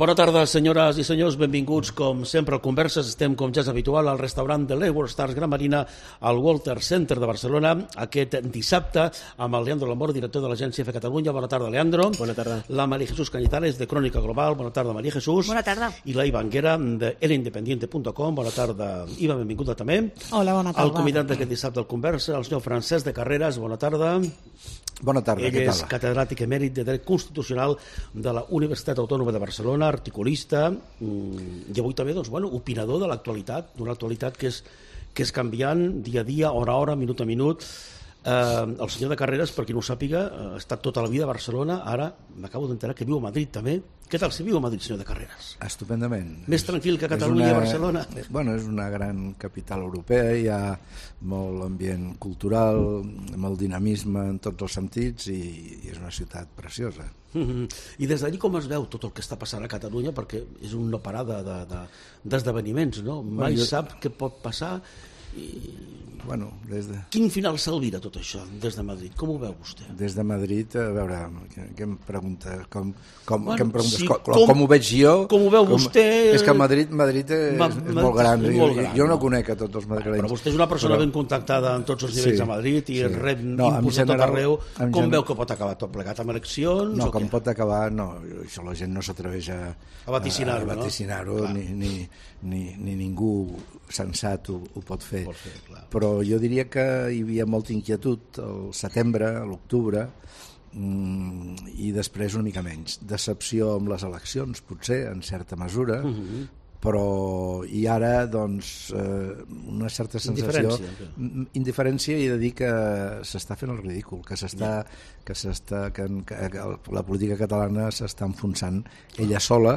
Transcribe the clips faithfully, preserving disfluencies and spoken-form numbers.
Bona tarda, senyores i senyors, benvinguts com sempre al Converses. Estem, com ja és habitual, al restaurant de l'Euro Stars Gran Marina al Walter Center de Barcelona aquest dissabte amb el Leandro Lamor, director de l'Agència F Catalunya. Bona tarda, Leandro. Bona tarda. La María Jesús Cañizares, de Crónica Global. Bona tarda, María Jesús. Bona tarda. I la Iva Anguera, de el independiente punt com. Bona tarda, Iva, benvinguda també. Hola, bona tarda. El convidat d'aquest dissabte al Conversa, el senyor Francesc de Carreras. Bona tarda. Bona tarda, Ell què tal? és catedràtic emèrit de Dret Constitucional de la Universitat Autònoma de Barcelona, articulista, i avui també, doncs, bueno, opinador de l'actualitat, d'una actualitat que és, que és canviant dia a dia, hora a hora, minut a minut. Eh, el senyor de Carreras, per qui no ho sàpiga, ha estat tota la vida a Barcelona, ara m'acabo d'enterar que viu a Madrid també. Què tal si viu a Madrid, senyor de Carreras? Estupendament. Més tranquil que Catalunya i Barcelona? Bueno, és una gran capital europea, hi ha molt ambient cultural, molt dinamisme en tots els sentits i, i és una ciutat preciosa. Mm-hmm. I des d'allí com es veu tot el que està passant a Catalunya? Perquè és un no parar de, de, de, d'esdeveniments, no? Mai Bueno, jo... sap què pot passar. I... Bueno, des de... Quin final s'alvira tot això des de Madrid? Com ho veu vostè? Des de Madrid, a veure, què, què em pregunta? Com, com, Bueno, què em preguntes? sí, com, com- com ho veig jo? com ho veu vostè? És que Madrid, Madrid és, Ma- és Madrid molt gran. és Jo, molt gran, jo no no? conec a tots els madrilenys. Però vostè és una persona però- ben contactada en tots els nivells Sí, a Madrid i sí. rep No, en inputs de tot general- arreu. en Com general- veu que pot acabar tot plegat? Amb eleccions No, o com què? pot acabar, no, això la gent no s'atreveix a, A vaticinar-ho, a, a no? vaticinar-ho, Clar. ni, ni, ni, ni ningú sensat ho, ho pot fer. Pot fer, clar. Però jo diria que hi havia molta inquietud al setembre, a l'octubre, mm, i després una mica menys. Decepció amb les eleccions, potser, en certa mesura, Uh -huh. però i ara doncs eh, una certa sensació Indiferència, Mm, indiferència i de dir que s'està fent el ridícul, que s'està que s'està que, que, que la política catalana s'està enfonsant ella sola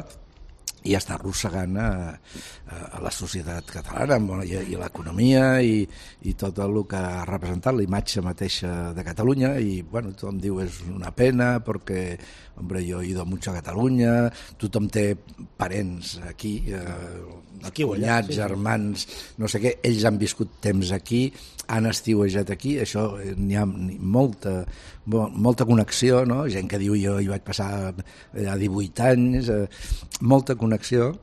i està arrossegant a, a, a la societat catalana i, i l'economia i, i tot el que ha representat la imatge mateixa de Catalunya i bueno, tothom diu és una pena perquè hombre, jo he ido mucho a Catalunya, tothom té parents aquí, eh, Aquí o allà, cunyats, sí, sí. germans, no sé què, ells han viscut temps aquí, han estiuejat aquí, això eh, n'hi ha ni- molta, mo- molta connexió, no? Gent que diu jo hi vaig passar a divuit anys, eh, molta connexió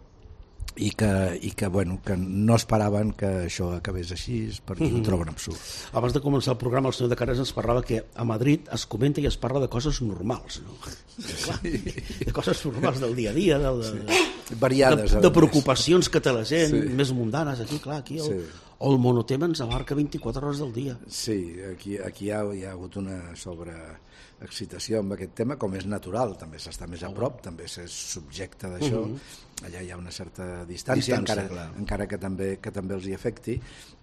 i que, i que, bueno, que no esperaven que això acabés així perquè Mhm. ho troben absurd. Abans de començar el programa, el senyor de Carreras ens parlava que a Madrid es comenta i es parla de coses normals, no? Clar, de coses normals del dia a dia, del, sí. Variades, de, a de més. preocupacions que té la gent, Sí. més mundanes. Aquí, clar, aquí el, Sí. el monotema ens abarca vint-i-quatre hores del dia. Sí, aquí, aquí hi, ha, hi ha hagut una sobreexcitació amb aquest tema, com és natural, també s'està més a prop, també s'és subjecte d'això, allà hi ha una certa distància, Distància, encara, clar. encara que també, que també els hi afecti,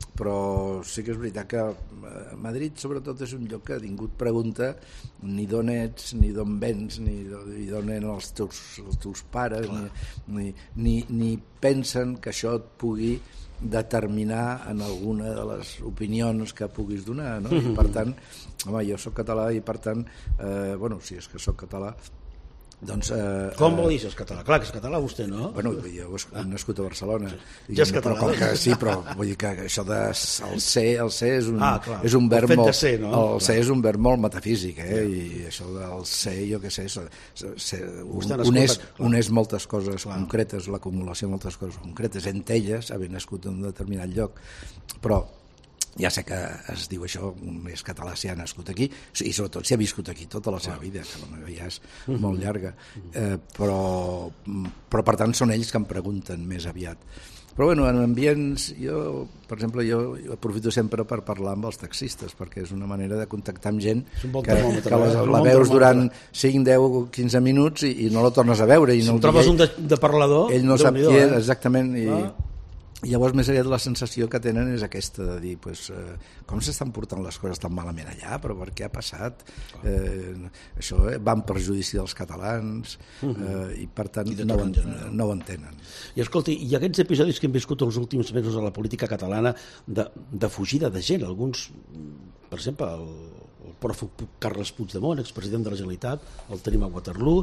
però sí que és veritat que eh, Madrid sobretot és un lloc que ningú et pregunta ni d'on ets, ni d'on vens, ni d'on eren els teus, els teus pares, ni, ni, ni, ni pensen que això et pugui determinar en alguna de les opinions que puguis donar, no? I per tant, home, jo sóc català i per tant, eh, bueno, si és que sóc català, doncs... Eh, Com vol eh, dir això, és català? Clar que és català vostè, no? Bueno, jo he nascut a Barcelona. I, Ja és però, català, com que, doncs. sí, però vull dir que això de el ser, el ser és un, Ah, clar, és un el verb fet de molt, ser, no? el Clar. ser és un verb molt metafísic, eh? I això del ser, jo què sé, so, so, ser, Vostè un, ha un, és, nascut, clar. un és moltes coses Clar. concretes, l'acumulació de moltes coses concretes, entre elles, haver nascut en un determinat lloc, però ja sé que es diu això, un és català si ha nascut aquí, i sobretot si ha viscut aquí tota la seva vida, que la meva ja és molt llarga, eh, però, però per tant són ells que em pregunten més aviat. Però bueno, en ambients, jo, per exemple, jo, jo aprofito sempre per parlar amb els taxistes, perquè és una manera de contactar amb gent És un bon que, termòmetre, que la, eh? Un la bon veus termòmetre. durant cinc, deu, quinze minuts i, i no la tornes a veure. I Si no, em trobes ell, un de, de parlador, ell no sap Déu-n'hi-do, qui és, eh? exactament, i, Ah. i llavors més aviat la sensació que tenen és aquesta de dir pues, eh, com s'estan portant les coses tan malament allà, però per què ha passat eh, això eh, va en perjudici dels catalans eh, i per tant I de no, tot ho en en- general. no ho entenen. I escolti, i aquests episodis que hem viscut els últims mesos a la política catalana de, de fugida de gent, alguns, per exemple, el, el pròfug Carles Puigdemont, expresident de la Generalitat, el tenim a Waterloo,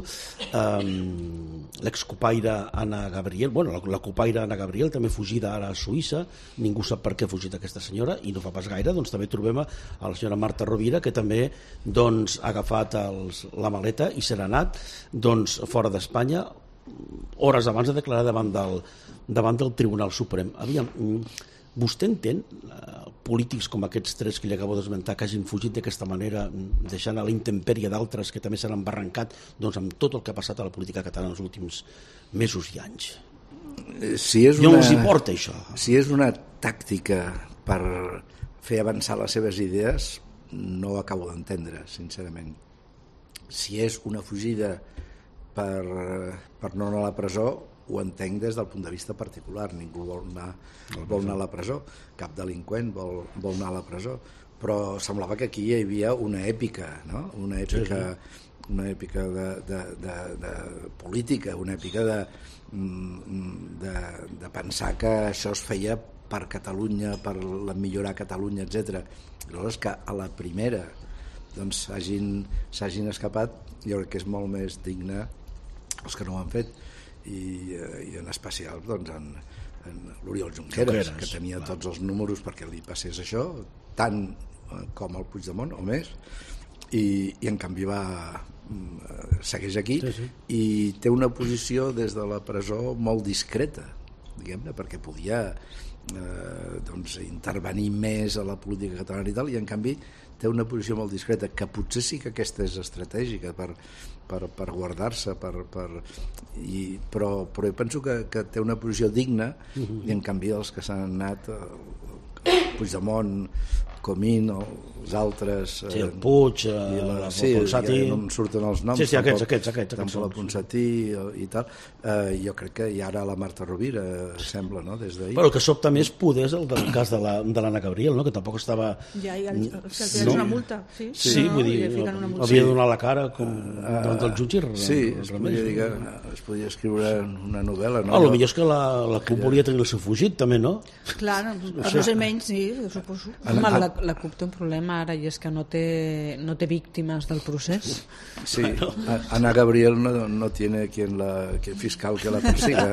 um, l'excopaire Anna Gabriel, bueno, la, la copaire Anna Gabriel, també fugida ara a Suïssa, ningú sap per què ha fugit aquesta senyora, i no fa pas gaire, doncs també trobem a, a la senyora Marta Rovira, que també doncs, ha agafat els, la maleta i se n'ha anat doncs, fora d'Espanya. hores abans de declarar davant del, davant del Tribunal Suprem. Aviam, vostè entén eh, polítics com aquests tres que li acabo d'esmentar que hagin fugit d'aquesta manera, deixant a la intempèrie d'altres que també s'han embarrancat doncs, amb tot el que ha passat a la política catalana els últims mesos i anys? Si és no una, els importa això. Si és una tàctica per fer avançar les seves idees, no ho acabo d'entendre, sincerament. Si és una fugida per, per no anar a la presó, ho entenc des del punt de vista particular. Ningú vol anar, vol anar a la presó, cap delinqüent vol, vol anar a la presó, però semblava que aquí hi havia una èpica, no? Una èpica, sí, sí. Una èpica de, de, de, de política, una èpica de, de, de pensar que això es feia per Catalunya, per millorar Catalunya, etcètera. Aleshores que a la primera doncs s'hagin s'hagin escapat, jo crec que és molt més digne els que no ho han fet, i, i en especial doncs, en, en l'Oriol Junqueras, que tenia clar. Tots els números perquè li passés això, tant com el Puigdemont o més, i, i en canvi va segueix aquí, sí, sí. I té una posició des de la presó molt discreta, diguem-ne, perquè podia eh, doncs, intervenir més a la política catalana i tal, i en canvi té una posició molt discreta, que potser sí que aquesta és estratègica per, per, per guardar-se, per, per, i, però, però jo penso que, que té una posició digna, uh-huh. I en canvi els que s'han anat, eh, Puigdemont, Comín, els altres... Sí, el Puig, eh, la, la sí, Ponsatí... Ja no em surten els noms. Sí, sí, aquests, aquests, aquests. Tant per la Ponsatí i, i tal. Eh, jo crec que hi ha ara la Marta Rovira, sembla, no?, des d'ahir. Però el que sobta més poder és el del cas de l'Anna Gabriel, no?, que tampoc estava... Ja, ja, el, el, el, el, no? una multa, sí? Sí, sí, vull dir, havia de donar la cara com uh, davant del jutge. Sí, es podia, dir que es podia escriure una novel·la, no? Ah, el millor és que la, la CUP volia tenir el seu fugit, també, no? Clar, no sé menys, sí, suposo. Home, la, la CUP té un problema ara i és que no té, no té víctimes del procés. Sí, Ana Gabriel no, no tiene quien la, quien fiscal que la persiga,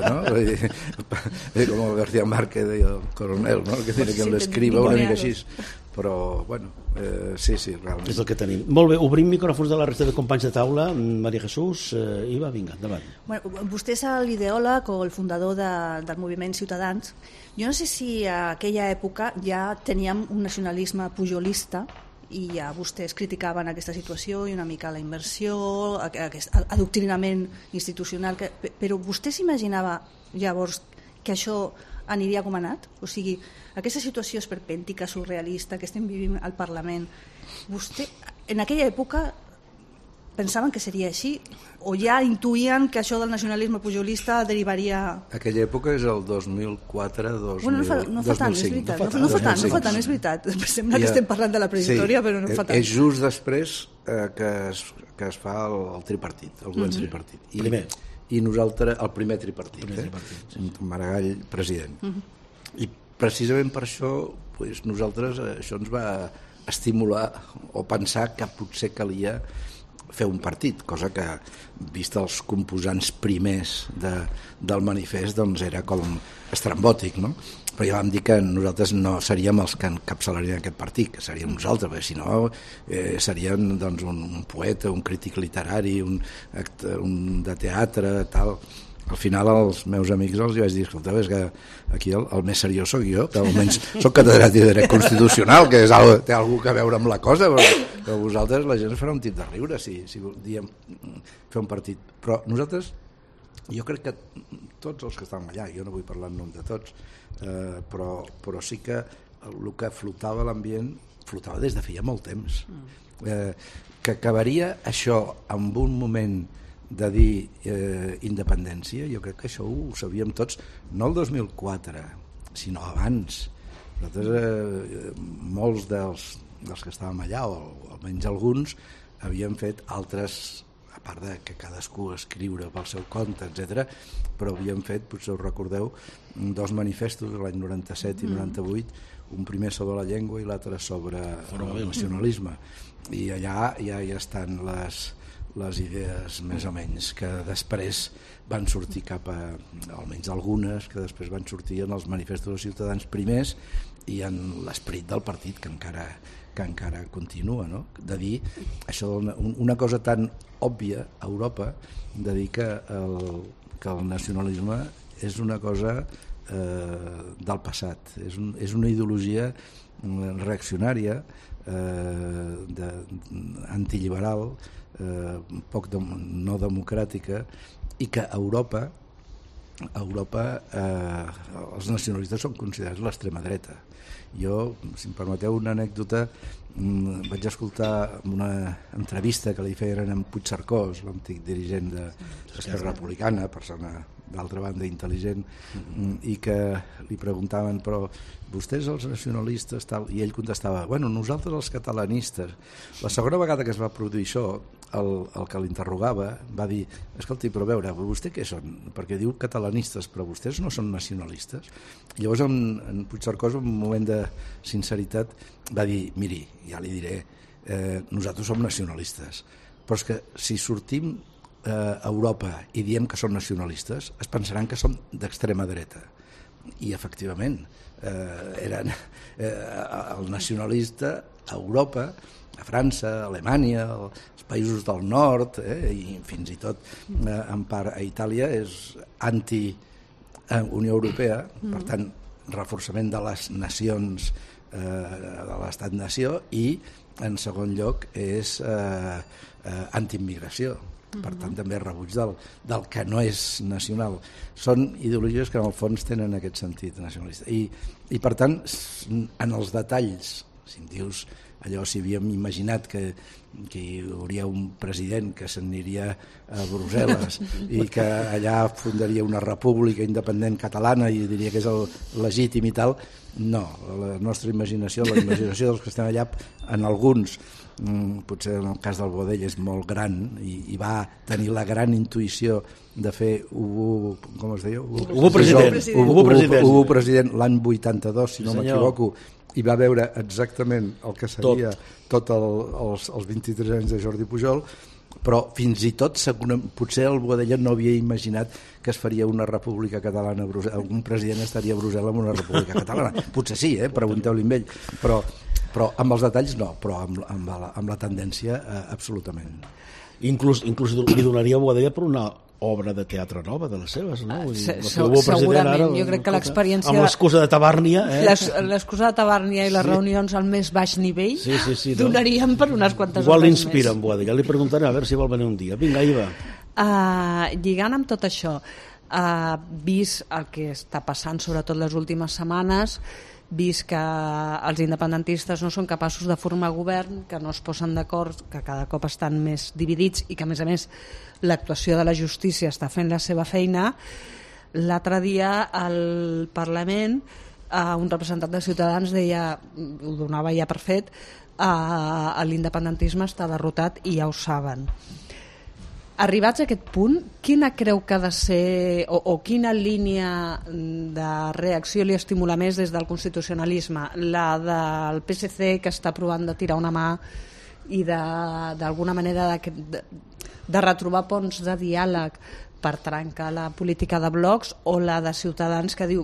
¿no? Como García Márquez y el coronel, ¿no? Que tiene quien l'escriba, una mica així. Però, bueno, eh, sí, sí, realment. És el que tenim. Molt bé, obrim micròfons de la resta de companys de taula. Maria Jesús, eh, Iva, vinga, endavant. Bueno, vostè és l'ideòleg o el fundador de, del moviment Ciutadans. Jo no sé si a aquella època ja teníem un nacionalisme pujolista i ja vostès criticaven aquesta situació i una mica la immersió, aquest adoctrinament institucional, que, però vostè s'imaginava llavors que això aniria com ha anat? O sigui, aquesta situació esperpèntica, surrealista que estem vivint al Parlament, vostè en aquella època pensaven que seria així o ja intuïen que això del nacionalisme pujolista derivaria... Aquella època és el dos mil quatre dos mil, bueno, no fa, no fa tant, és veritat. No fa, no fa tant, no fa tant, és veritat. Sembla que estem parlant de la prehistòria, sí, però no fa tant. És just després eh, que, es, que es fa el, el tripartit, el govern mm-hmm. tripartit. I, primer. I nosaltres, el primer tripartit, primer eh? tripartit sí. Maragall president. Mm-hmm. I precisament per això pues, nosaltres això ens va estimular o pensar que potser calia fer un partit, cosa que, vist els composants primers de, del manifest, doncs era com estrambòtic, no? Però ja vam dir que nosaltres no seríem els que encapçalarien aquest partit, que seríem nosaltres, perquè si no eh, seríem doncs, un, un poeta, un crític literari, un, un de teatre, tal... Al final als meus amics els vaig dir, escolta, és que aquí el, el més seriós soc jo, que almenys soc catedràtic de dret constitucional, que és algo, té alguna cosa a veure amb la cosa, però, però vosaltres la gent es farà un tip de riure si, si diem fer un partit. Però nosaltres, jo crec que tots els que estàvem allà, jo no vull parlar en nom de tots, eh, però, però sí que el que flotava a l'ambient flotava des de feia molt temps. Eh, que acabaria això amb un moment de dir eh, independència, jo crec que això ho, ho sabíem tots, no el dos mil quatre, sinó abans. Nosaltres, eh, molts dels, dels que estàvem allà, o almenys alguns, havien fet altres, a part de que cadascú escriure pel seu compte, etcètera, però havien fet, potser us recordeu, dos manifestos l'any noranta-set i noranta-vuit, un primer sobre la llengua i l'altre sobre el nacionalisme. I allà ja hi estan les les idees més o menys que després van sortir cap a, almenys algunes, que després van sortir en els manifestos dels ciutadans primers i en l'esperit del partit que encara, que encara continua, no? De dir això, una cosa tan òbvia a Europa, de dir que el, que el nacionalisme és una cosa eh, del passat, és, un, és una ideologia reaccionària, eh, de, antiliberal, eh, poc de, no democràtica, i que a Europa a Europa eh, els nacionalistes són considerats l'extrema dreta. Jo, si em permeteu una anècdota, mm, vaig escoltar una entrevista que li feien en Puigcercós, l'antic dirigent de l'Esquerra Republicana, persona d'altra banda intel·ligent, mm, i que li preguntaven, però vostès els nacionalistes, tal, i ell contestava, bueno, nosaltres els catalanistes. La segona vegada que es va produir això, el, el que l'interrogava va dir, escolti, però a veure, vostè què són? Perquè diu catalanistes, però vostès no són nacionalistes. I llavors en, en Puigcercós, en un moment de sinceritat, va dir, miri, ja li diré, eh, nosaltres som nacionalistes, però és que si sortim eh, a Europa i diem que som nacionalistes, es pensaran que som d'extrema dreta. I efectivament, eh, eren eh, el nacionalista a Europa, a França, a Alemanya, als països del nord, eh, i fins i tot eh, en part a Itàlia, és anti-Unió Europea, mm. per tant, reforçament de les nacions, eh, de l'estat-nació, i, en segon lloc, és eh, eh, anti-immigració. Per tant, també rebuig del, del que no és nacional. Són ideologies que en el fons tenen aquest sentit nacionalista. I, i per tant, en els detalls, si em dius allò, si havíem imaginat que, que hi hauria un president que s'aniria a Brussel·les i que allà fundaria una república independent catalana i diria que és el legítim i tal, no. La nostra imaginació, la imaginació dels que estem allà, en alguns, potser en el cas del Bodell és molt gran i, i va tenir la gran intuïció de fer Ubu, com es deia? Ubu, Ubu president, Ubu, Ubu, president. Ubu president l'any vuitanta-dos, si no m'equivoco, i va veure exactament el que seria tot, tot el, els, els vint-i-tres anys de Jordi Pujol, però fins i tot potser el Boadella no havia imaginat que es faria una república catalana a Brussel·les, un president estaria a Brussel·les amb una república catalana, potser sí, eh? Pregunteu-li amb ell, però, però amb els detalls no, però amb, amb, la, amb la tendència eh, absolutament. Inclús, inclús li donaria a Boadella per una obra de teatre nova de les seves, no? Vull dir, Se, segurament, ara, jo crec que l'experiència... Amb l'excusa de Tabàrnia... Eh? L'excusa de Tabàrnia i les sí. reunions al més baix nivell sí, sí, sí, donarien no? per unes quantes Igual hores l'inspira en Boadella, li preguntaré a veure si vol venir un dia. Vinga, Iva. Uh, lligant amb tot això, uh, vist el que està passant sobretot les últimes setmanes, vist que els independentistes no són capaços de formar govern, que no es posen d'acord, que cada cop estan més dividits i que a més a més l'actuació de la justícia està fent la seva feina, l'altre dia al Parlament eh, un representant de Ciutadans deia, ho donava ja per fet, eh, l'independentisme està derrotat i ja ho saben. Arribats a aquest punt, quina creu que ha de ser o, o quina línia de reacció li estimula més des del constitucionalisme? La del P S C, que està provant de tirar una mà i d'alguna manera de, de, de retrobar ponts de diàleg per trencar la política de blocs, o la de Ciutadans, que diu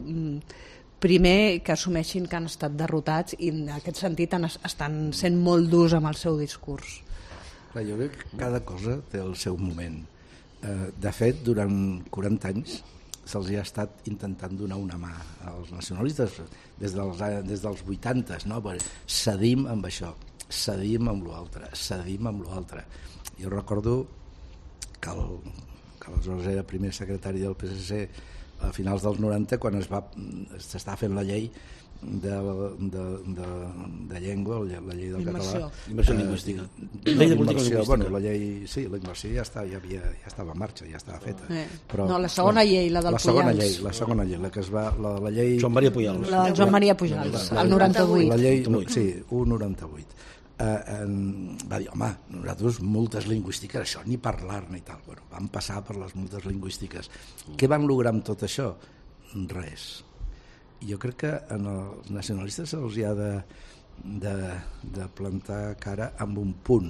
primer que assumeixin que han estat derrotats i en aquest sentit estan sent molt durs amb el seu discurs? Clar, jo crec que cada cosa té el seu moment. Eh, de fet, durant quaranta anys se'ls ha estat intentant donar una mà als nacionalistes des dels, des dels vuitanta, no? Cedim amb això, cedim amb l'altre, cedim amb l'altre. Jo recordo que, el, que aleshores era primer secretari del P S C a finals dels noranta, quan es va s'estava fent la llei de, de, de, de llengua, la llei del català. Immersió lingüística. Eh, llei de política bueno, la llei, sí, la immersió ja, està, ja, havia, ja estava en marxa, ja estava feta. Eh. Però, no, la segona llei, la del la segona llei, la segona llei, la que es va, la, la llei... Joan Maria Pujals. La de Joan Maria Pujals, el noranta-vuit. La llei, sí, u noranta-vuit. Eh, en, va dir, home, nosaltres multes lingüístiques, això ni parlar-ne i tal. Bueno, vam passar per les multes lingüístiques. Mm. Què van lograr amb tot això? Res. Jo crec que en els nacionalistes se'ls ha de, de, de plantar cara amb un punt,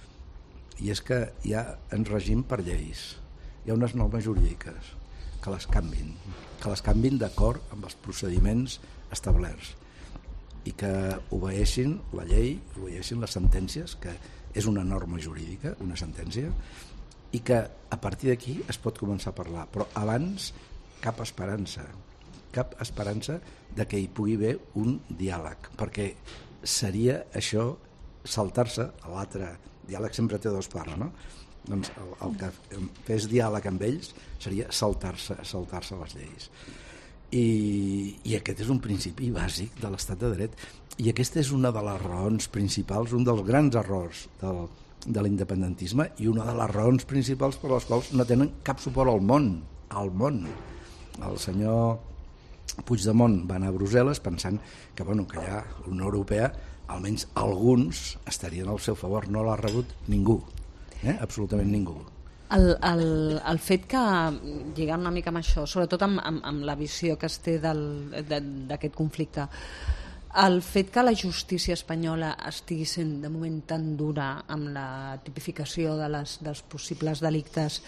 i és que hi ha en règim per lleis, hi ha unes normes jurídiques que les canvin, que les canvin d'acord amb els procediments establerts. i que obeeixin la llei, obeeixin les sentències, que és una norma jurídica, una sentència, i que a partir d'aquí es pot començar a parlar, però abans cap esperança, cap esperança de que hi pugui haver un diàleg, perquè seria això saltar-se, l'altre diàleg sempre té dues parts, no? Doncs el, el que fes diàleg amb ells seria saltar-se saltar-se les lleis. I, i aquest és un principi bàsic de l'estat de dret, i aquesta és una de les raons principals, un dels grans errors del, de l'independentisme, i una de les raons principals per les quals no tenen cap suport al món, al món. El senyor Puigdemont va anar a Brussel·les pensant que, bueno, que allà la Unió Europea almenys alguns estarien al seu favor. No l'ha rebut ningú, eh? Absolutament ningú. El, el, el fet que, lligant una mica amb això, sobretot amb, amb, amb la visió que es té d'aquest conflicte, el fet que la justícia espanyola estigui sent de moment tan dura amb la tipificació de les, dels possibles delictes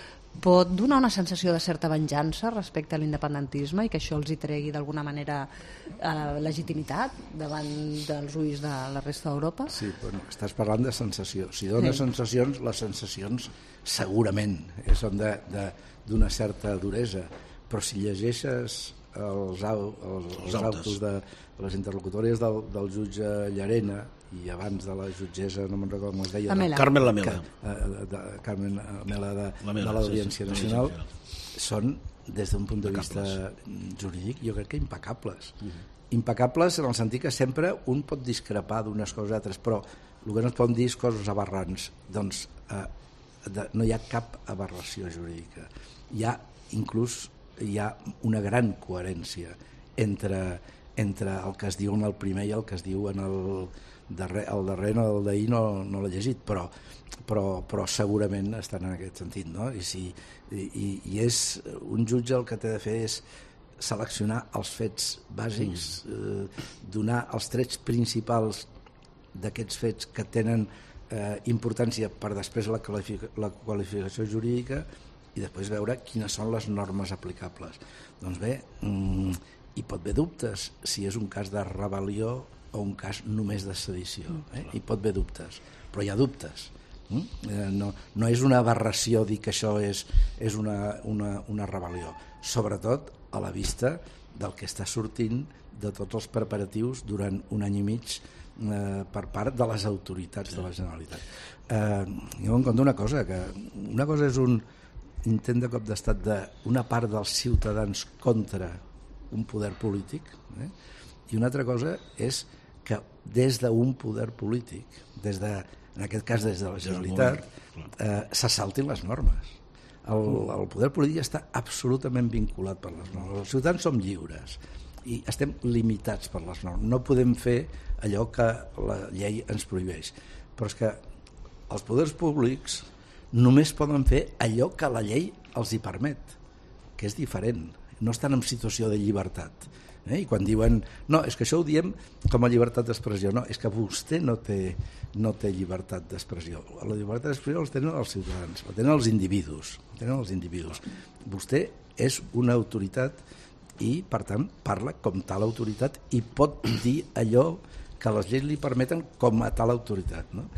pot donar una sensació de certa venjança respecte a l'independentisme i que això els hi tregui d'alguna manera eh, legitimitat davant dels ulls de la resta d'Europa? Sí, bueno, estàs parlant de sensació. Si dona sí. sensacions, les sensacions segurament són d'una certa duresa, però si llegeixes els, au, els, els autos de les interlocutòries del, del jutge Llarena i abans de la jutgessa, no me'n recordo com es deia, Lamela. Carmen Lamela, de, de, de, Carmen Lamela de, Lamela, de l'Audiència sí, sí, Nacional, sí, són, des d'un punt de vista jurídic, jo crec que impecables. Uh-huh. Impecables en el sentit que sempre un pot discrepar d'unes coses a altres, però el que no es poden dir és coses aberrants. Doncs eh, de, no hi ha cap aberració jurídica. Hi ha, inclús, hi ha una gran coherència entre, entre el que es diu en el primer i el que es diu en el darrer, el darrer no, el d'ahir no, no l'he llegit, però, però, però segurament estan en aquest sentit, no? I, si, i, i és un jutge el que té de fer és seleccionar els fets bàsics, eh, donar els trets principals d'aquests fets que tenen eh, importància per després la, qualific la qualificació jurídica i després veure quines són les normes aplicables. Doncs bé, mm, hi pot haver dubtes si és un cas de rebel·lió o un cas només de sedició. Eh? Hi pot haver dubtes, però hi ha dubtes. Mm? Eh, no, no és una aberració dir que això és, és una, una, una rebel·lió, sobretot a la vista del que està sortint de tots els preparatius durant un any i mig eh, per part de les autoritats de la Generalitat. Eh, jo em conto una cosa, que una cosa és un intent de cop d'estat d'una part dels ciutadans contra un poder polític, eh? I una altra cosa és que des d'un poder polític, des de, en aquest cas des de la Generalitat, eh, se saltin les normes. El, el poder polític està absolutament vinculat per les normes. Els ciutadans som lliures i estem limitats per les normes. No podem fer allò que la llei ens prohibeix. Però és que els poders públics només poden fer allò que la llei els hi permet, que és diferent. No estan en situació de llibertat. Eh? I quan diuen, no, és que això ho diem com a llibertat d'expressió, no, és que vostè no té, no té llibertat d'expressió. La llibertat d'expressió els tenen els ciutadans, la tenen els individus, la tenen els individus. Vostè és una autoritat i, per tant, parla com tal autoritat i pot dir allò que les lleis li permeten com a tal autoritat, no?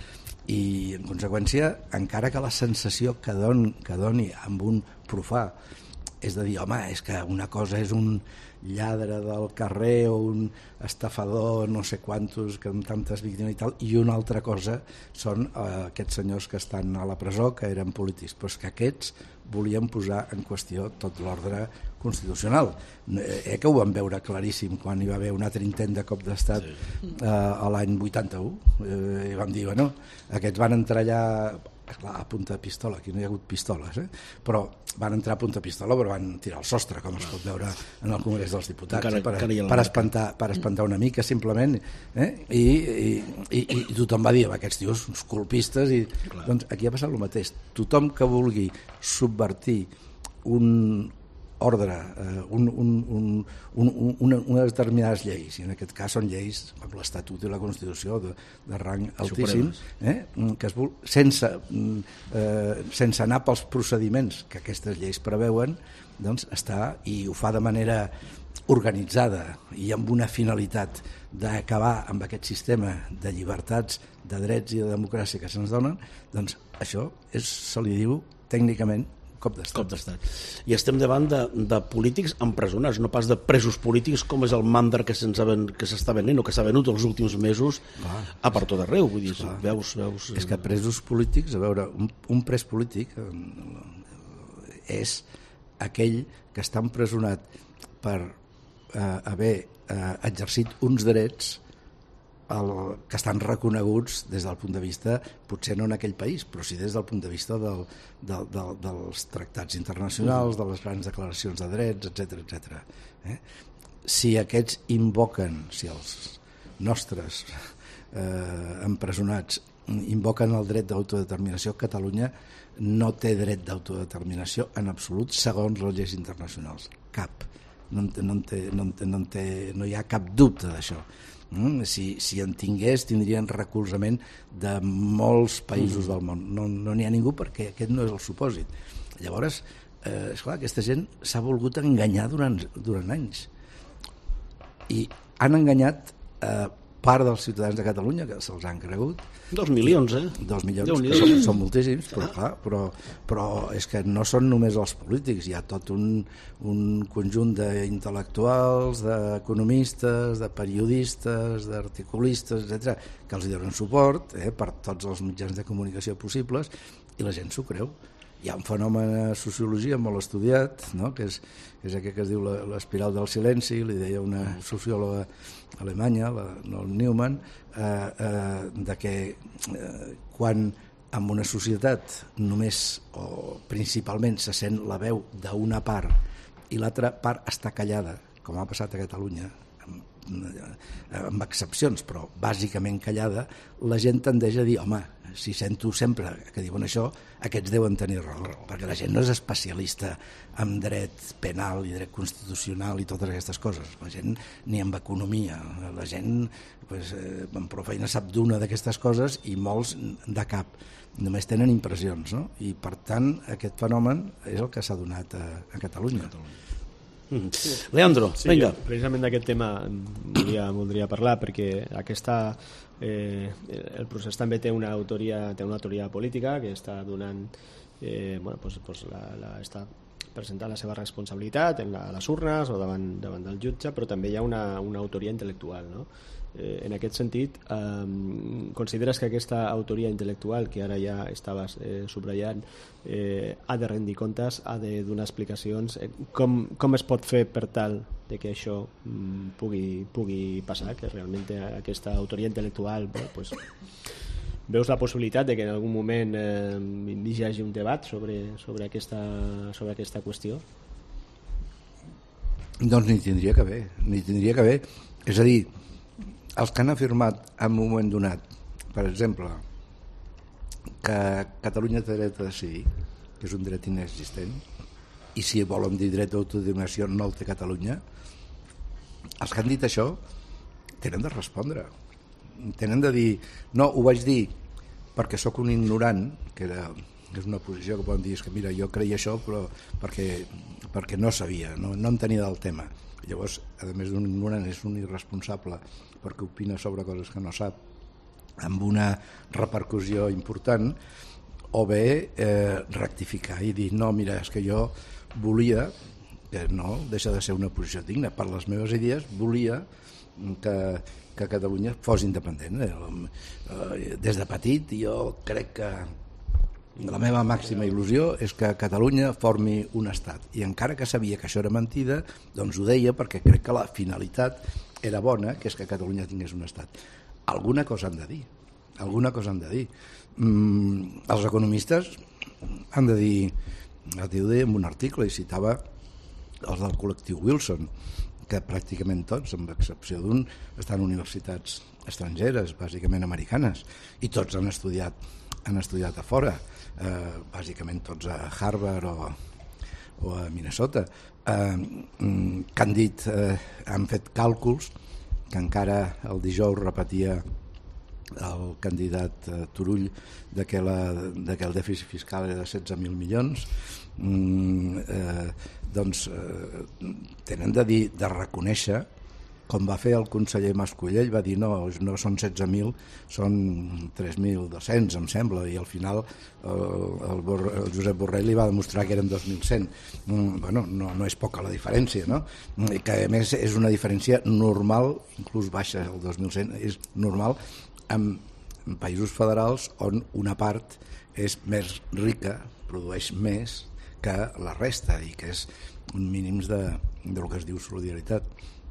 I, en conseqüència, encara que la sensació que, don, que doni amb un profà és de dir, home, és que una cosa és un lladre del carrer o un estafador no sé quantos que amb tantes víctimes i tal, i una altra cosa són eh, aquests senyors que estan a la presó que eren polítics, però és que aquests volien posar en qüestió tot l'ordre constitucional. Eh, que ho vam veure claríssim quan hi va haver un altre intent de cop d'estat sí. eh, a l'any vuitanta-u, eh, i vam dir, bueno, aquests van entrar allà clar, a punta de pistola, aquí no hi ha hagut pistoles, eh? Però van entrar a punta de pistola, però van tirar el sostre, com es pot veure en el Congrés dels Diputats, encara, per, per, espantar, per espantar una mica, simplement, eh? I, i, i, i tothom va dir, aquests tios, uns colpistes, i doncs aquí ha passat el mateix. Tothom que vulgui subvertir un, ordre, eh, un, un, un, un, un, unes determinades lleis, i en aquest cas són lleis com l'Estatut i la Constitució de, de rang altíssim, eh, que es vol, sense, eh, sense anar pels procediments que aquestes lleis preveuen, doncs està, i ho fa de manera organitzada i amb una finalitat d'acabar amb aquest sistema de llibertats, de drets i de democràcia que se'ns donen, doncs això és, se li diu tècnicament cop d'estat. Cop d'estat. I estem davant de, de polítics empresonats, no pas de presos polítics com és el mandar que s'està venent o que s'ha venut els últims mesos clar, a per tot arreu. Vull dir, veus, veus... És que presos polítics, a veure, un, un pres polític és aquell que està empresonat per eh, haver eh, exercit uns drets el, que estan reconeguts des del punt de vista, potser no en aquell país, però sí des del punt de vista del, del, del, dels tractats internacionals, de les grans declaracions de drets, etcètera, etcètera. Eh? Si aquests invoquen, si els nostres eh, empresonats invoquen el dret d'autodeterminació, Catalunya no té dret d'autodeterminació en absolut segons les lleis internacionals. Cap. No, en té, no, en té, no, en té, no, en té, no hi ha cap dubte d'això. Mm? Si, si en tingués, tindrien recolzament de molts països mm. del món. No n'hi no ha ningú perquè aquest no és el supòsit. Llavors, eh, esclar, aquesta gent s'ha volgut enganyar durant, durant anys. I han enganyat eh, part dels ciutadans de Catalunya, que se'ls han cregut. Dos milions, eh? Dos milions, que són, són moltíssims, però, clar, però, però és que no són només els polítics, hi ha tot un, un conjunt d'intel·lectuals, d'economistes, de periodistes, d'articulistes, etcètera, que els donen suport eh, per tots els mitjans de comunicació possibles, i la gent s'ho creu. Hi ha un fenomen a sociologia molt estudiat, no? que, és, que és aquest que es diu l'espiral del silenci, li deia una sociòloga alemanya, la Noel Newman, eh, eh, de que eh, quan en una societat només o principalment se sent la veu d'una part i l'altra part està callada, com ha passat a Catalunya, amb excepcions, però bàsicament callada, la gent tendeix a dir, home, si sento sempre que diuen això, aquests deuen tenir raó, perquè la gent no és especialista en dret penal i dret constitucional i totes aquestes coses, la gent ni en economia, la gent pues, eh, amb prou feina sap d'una d'aquestes coses i molts de cap, només tenen impressions, no? I per tant aquest fenomen és el que s'ha donat a, a Catalunya. Mm. Leandro, sí, vinga. Precisament d'aquest tema voldria, voldria parlar perquè aquesta, eh, el procés també té una autoria, té una autoria política que està donant eh, bueno, pues, pues la, la, està presentant la seva responsabilitat en la, a les urnes o davant, davant del jutge, però també hi ha una, una autoria intel·lectual, no? Eh, en aquest sentit, eh, consideres que aquesta autoria intel·lectual que ara ja estaves eh, subratllant eh, ha de rendir comptes, ha de donar explicacions, eh, com, com es pot fer per tal de que això mm, pugui, pugui passar, que realment aquesta autoria intel·lectual bé, pues, veus la possibilitat de que en algun moment eh, hi hagi un debat sobre, sobre, aquesta, sobre aquesta qüestió? Doncs n'hi tindria que haver, n'hi tindria que haver. És a dir, els que han afirmat en un moment donat, per exemple, que Catalunya té dret a decidir, que és un dret inexistent, i si volen dir dret d'autodeterminació no el té Catalunya, els que han dit això tenen de respondre. Tenen de dir, no, ho vaig dir perquè sóc un ignorant, que era, és una posició que poden dir, és que mira, jo creia això però perquè, perquè no sabia, no, no en tenia del tema. Llavors, a més d'un ignorant, és un irresponsable perquè opina sobre coses que no sap amb una repercussió important, o bé eh, rectificar i dir, no, mira, és que jo volia, que no deixa de ser una posició digna, per les meves idees volia que, que Catalunya fos independent. Eh, des de petit jo crec que la meva màxima il·lusió és que Catalunya formi un estat, i encara que sabia que això era mentida, doncs ho deia perquè crec que la finalitat era bona, que és que Catalunya tingués un estat. Alguna cosa han de dir, alguna cosa han de dir. Mm, els economistes han de dir, el tio deia en un article i citava els del col·lectiu Wilson, que pràcticament tots, amb excepció d'un, estan en universitats estrangeres, bàsicament americanes, i tots han estudiat han estudiat a fora, eh, bàsicament tots a Harvard o, o a Minnesota, eh, que han dit, eh, han fet càlculs que encara el dijous repetia el candidat eh, Turull de que, la, de que el dèficit fiscal era de setze mil milions. Mm, eh, doncs eh, tenen de dir, de reconèixer, com va fer el conseller Mascolell, va dir no, no són setze mil, són tres mil dos-cents, em sembla, i al final el, el, el Josep Borrell li va demostrar que eren dos mil cent. Mm, bueno, no, no és poca la diferència, no? I que a més és una diferència normal, inclús baixa el dos mil cent, és normal en, en països federals on una part és més rica, produeix més que la resta i que és un mínims de, de lo que es diu solidaritat.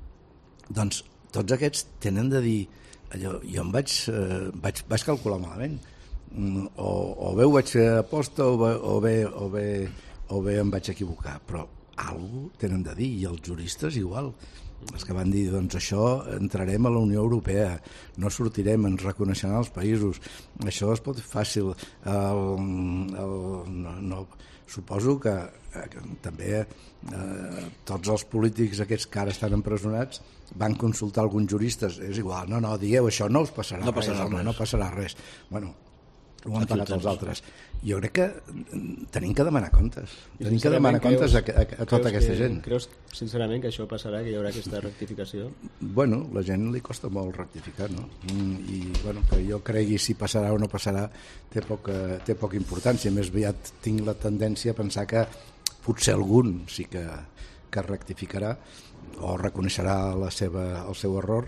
Doncs tots aquests tenen de dir allò, jo em vaig, eh, vaig, vaig calcular malament, o, o bé ho vaig fer a posta o bé, o, bé, o, bé, o bé em vaig equivocar, però alguna cosa tenen de dir, i els juristes igual, els que van dir, doncs això entrarem a la Unió Europea, no sortirem, ens reconeixeran els països, això es pot fer fàcil, el, el, no, no, suposo que, que també eh, tots els polítics aquests que ara estan empresonats van consultar alguns juristes, és igual, no, no, digueu això, no us passarà, no passarà res, res. no passarà res. Bueno, ho han pagat els altres. Jo crec que tenim que demanar comptes. Tenim que demanar comptes a, a, a tota aquesta que, gent. Creus sincerament que això passarà, que hi haurà aquesta rectificació? Bueno, la gent li costa molt rectificar, no? I bueno, que jo cregui si passarà o no passarà té poca, té poca importància. Més aviat tinc la tendència a pensar que potser algun sí que, que rectificarà o reconeixerà la seva, el seu error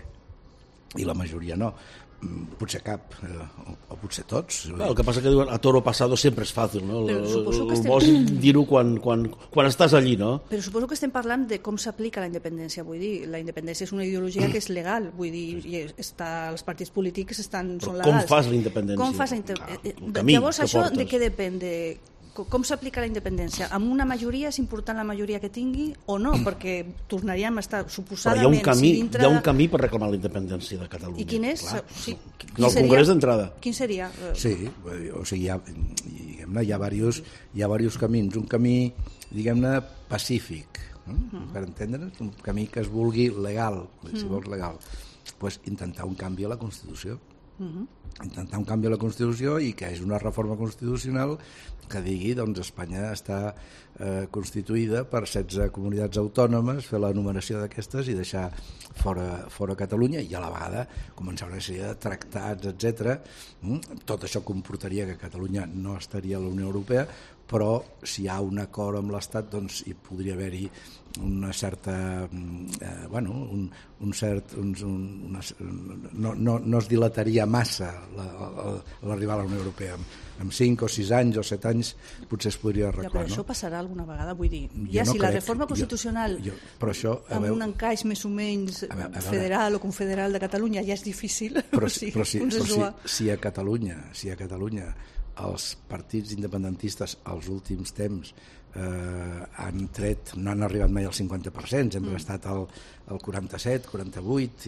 i la majoria no. Potser cap, eh, o, o potser tots. Bueno, el que passa que diuen a toro pasado sempre és fàcil, no? Però suposo que estem... Vols dir-ho quan, quan, quan estàs allí, no? Però suposo que estem parlant de com s'aplica la independència, vull dir, la independència és una ideologia que és legal, vull dir, i està, els partits polítics estan, són legals. Com fas la independència? Com fas la independència? Ah, camí Llavors, que això portes. de què depèn? De... Com s'aplica la independència? Amb una majoria és important la majoria que tingui o no? Perquè tornaríem a estar suposadament... Però hi ha un camí, si dintre... hi ha un camí per reclamar la independència de Catalunya. I quin és? Clar. Sí. No, el Congrés d'entrada. Quin seria? Sí, o sigui, hi ha, diguem-ne, hi ha diversos, hi ha diversos camins. Un camí, diguem-ne, pacífic, eh? uh-huh. per entendre's, un camí que es vulgui legal, si vols legal, pues intentar un canvi a la Constitució. Uh-huh. Intentar un canvi a la Constitució i que és una reforma constitucional que digui doncs Espanya està eh, constituïda per setze comunitats autònomes, fer la numeració d'aquestes i deixar fora, fora Catalunya i a la vegada començar una sèrie de tractats, etcètera. Mm? Tot això comportaria que Catalunya no estaria a la Unió Europea, però si hi ha un acord amb l'Estat doncs hi podria haver-hi una certa eh, bueno, un, un cert un, un, una, no, no, no es dilataria massa l'arribar a la Unió Europea. En cinc o sis anys o set anys potser es podria arreglar. Ja, però això no? passarà alguna vegada, vull dir, ja no si crec, la reforma constitucional jo, jo, però això, amb veu, un encaix més o menys a veure, a veure, federal o confederal de Catalunya ja és difícil, però, sí, però, si, però si, suar. si a Catalunya si a Catalunya els partits independentistes als últims temps eh, han tret, no han arribat mai al cinquanta per cent, sempre mm. ha estat al, al quaranta-set, quaranta-vuit,